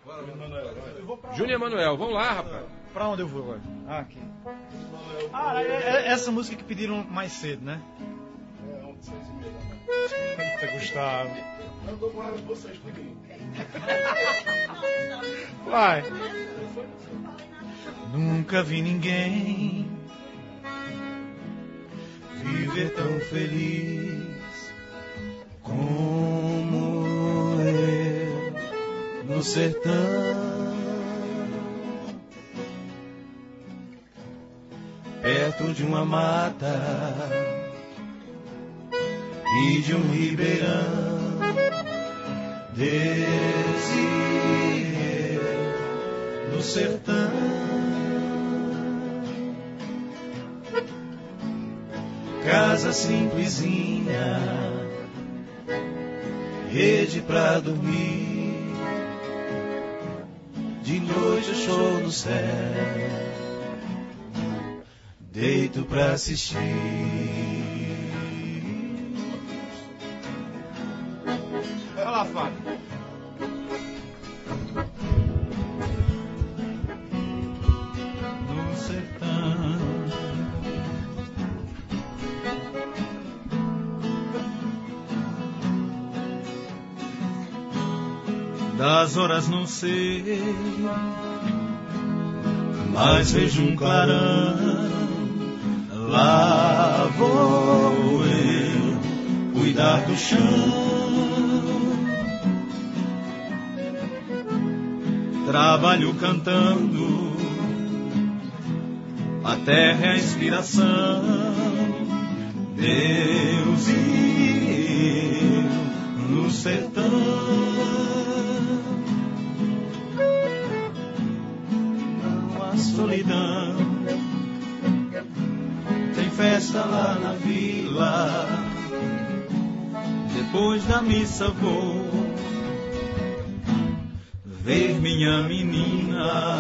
Speaker 1: Júnior Emanuel, vamos lá, rapaz.
Speaker 11: Pra onde eu vou agora? Ah, aqui. Ah, é, é essa música que pediram mais cedo, né? É, ontem, seis e meia. Eita, Gustavo. Eu tô com ela de vocês, tudinho. Vai. Nunca vi ninguém viver tão feliz como eu no sertão. Perto de uma mata e de um ribeirão, Deus e eu no sertão. Casa simplesinha, rede pra dormir, de noite o show no céu, deito pra assistir. Vai lá, Fábio. No sertão, das horas não sei, mas vejo um clarão. Lá vou eu cuidar do chão, trabalho cantando, a terra é a inspiração, Deus e eu no sertão. Não há solidão, festa lá na vila, depois da missa vou ver minha menina,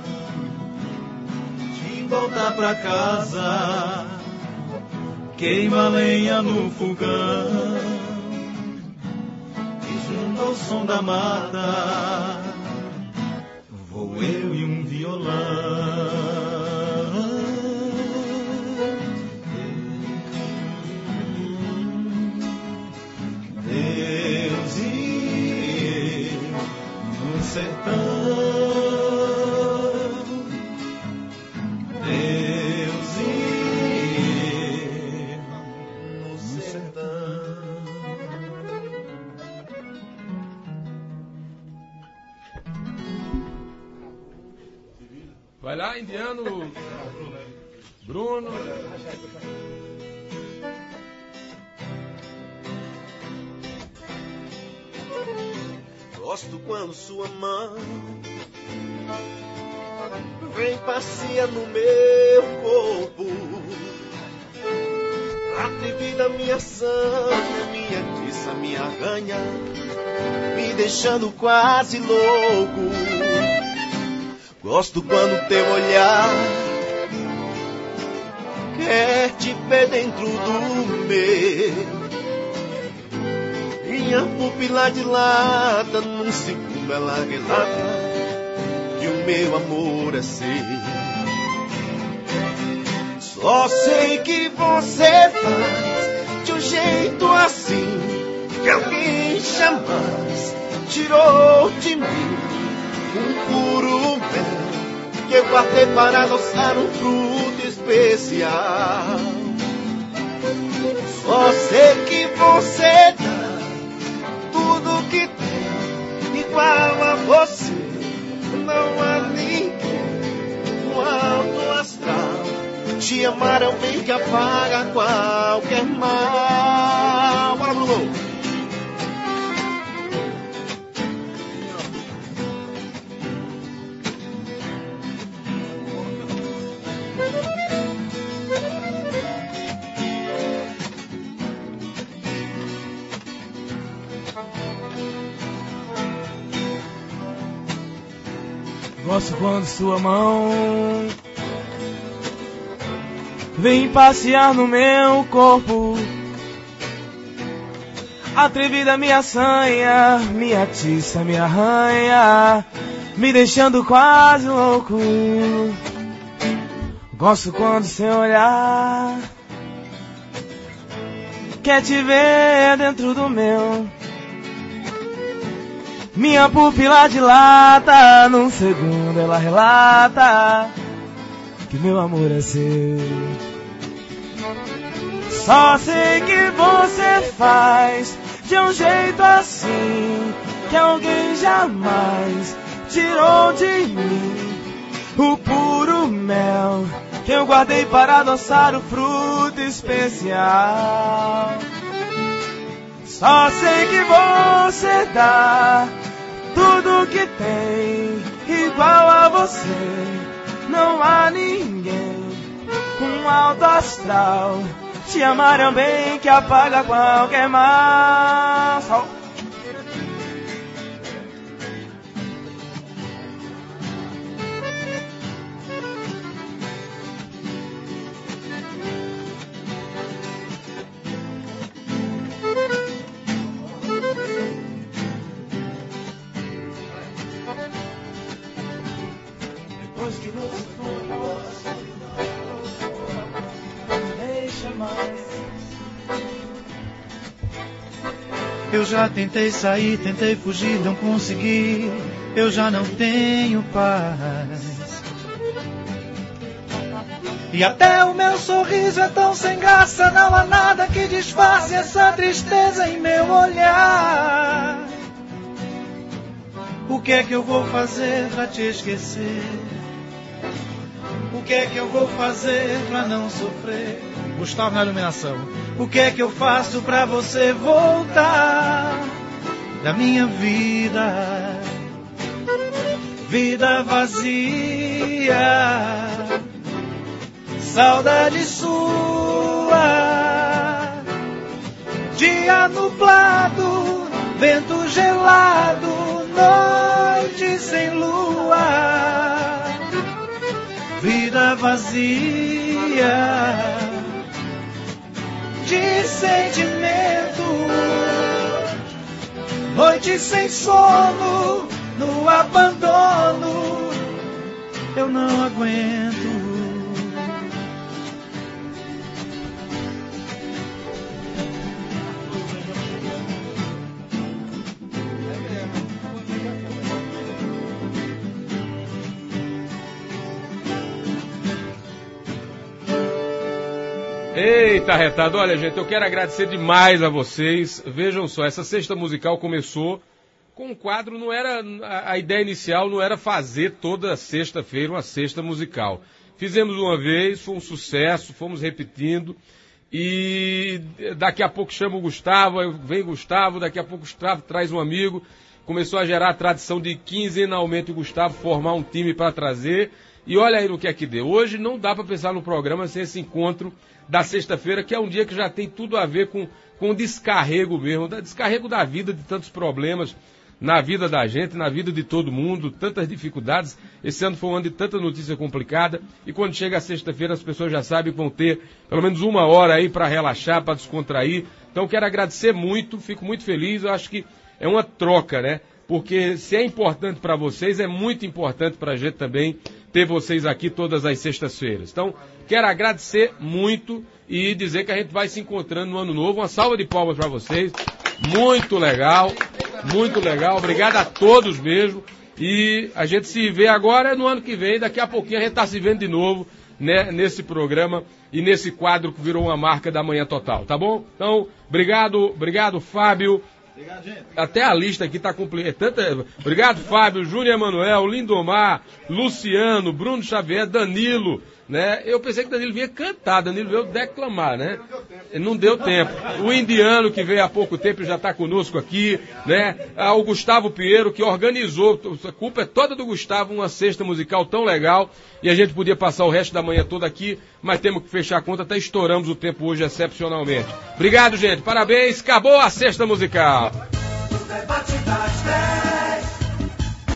Speaker 11: de voltar pra casa, queima lenha no fogão, e junto ao som da mata, vou eu e um violão. Sertão, Deus e eu no sertão.
Speaker 1: Vai lá, indiano. Bruno.
Speaker 4: Gosto quando sua mão vem passear no meu corpo, atrevida minha sangue, minha tiça, minha arranha, me deixando quase louco. Gosto quando teu olhar quer te ver dentro do meu. Minha pupila dilata, num segundo ela relata que o meu amor é seu. Só sei que você faz de um jeito assim que alguém jamais tirou de mim um puro mel que eu guardei para adoçar um fruto especial. Só sei que você dá tudo que tem igual a você. Não há ninguém no alto astral. Te amaram bem que apaga qualquer mal. Bora, Bruno!
Speaker 7: Gosto quando sua mão vem passear no meu corpo, atrevida minha sanha, minha tiça, me arranha, me deixando quase louco. Gosto quando seu olhar quer te ver dentro do meu. Minha pupila dilata, num segundo ela relata que meu amor é seu. Só sei que você faz de um jeito assim que alguém jamais tirou de mim o puro mel que eu guardei para adoçar o fruto especial. Só sei que você dá tudo que tem igual a você. Não há ninguém com alto astral. Te amaram bem que apaga qualquer mal. Só... Depois que você for, deixa mais.
Speaker 6: Eu já tentei sair, tentei fugir, não consegui. Eu já não tenho paz. E até o meu sorriso é tão sem graça. Não há nada que disfarce essa tristeza em meu olhar. O que é que eu vou fazer pra te esquecer? O que é que eu vou fazer pra não sofrer? Gustavo na iluminação. O que é que eu faço pra você voltar da minha vida? Vida vazia, saudade sua. Dia nublado, vento gelado, noite sem lua. Vida vazia de sentimento, noite sem sono, no abandono, eu não aguento.
Speaker 1: Eita, retado, olha gente, eu quero agradecer demais a vocês. Vejam só, essa sexta musical começou com um quadro, não era, a, a ideia inicial não era fazer toda sexta-feira uma sexta musical. Fizemos uma vez, foi um sucesso, fomos repetindo, E daqui a pouco chama o Gustavo, vem Gustavo, daqui a pouco o Gustavo traz um amigo. Começou a gerar a tradição de quinzenalmente o Gustavo formar um time para trazer. E olha aí no que é que deu. Hoje não dá para pensar no programa sem esse encontro da sexta-feira, que é um dia que já tem tudo a ver com, com o descarrego mesmo, da, descarrego da vida, de tantos problemas na vida da gente, na vida de todo mundo, tantas dificuldades. Esse ano foi um ano de tanta notícia complicada, e quando chega a sexta-feira as pessoas já sabem que vão ter pelo menos uma hora aí para relaxar, para descontrair. Então quero agradecer muito, fico muito feliz, eu acho que é uma troca, né? Porque se é importante para vocês, é muito importante para a gente também ter vocês aqui todas as sextas-feiras. Então, quero agradecer muito e dizer que a gente vai se encontrando no ano novo. Uma salva de palmas para vocês. Muito legal, muito legal. Obrigado a todos mesmo. E a gente se vê agora no ano que vem. Daqui a pouquinho a gente está se vendo de novo, né, nesse programa e nesse quadro que virou uma marca da Manhã Total, tá bom? Então, obrigado, obrigado, Fábio. Obrigado, gente. Até a lista aqui está completada. Obrigado, Fábio, Júnior Emanuel, Lindomar, Luciano, Bruno Xavier, Danilo, né? Eu pensei que Danilo vinha cantar, Danilo veio declamar, né? Não deu tempo. O indiano que veio há pouco tempo já está conosco aqui, né? Ah, o Gustavo Pinheiro que organizou, a culpa é toda do Gustavo, uma cesta musical tão legal, e a gente podia passar o resto da manhã toda aqui, mas temos que fechar a conta, até estouramos o tempo hoje excepcionalmente. Obrigado, gente, parabéns, acabou a cesta musical.
Speaker 5: O debate das dez.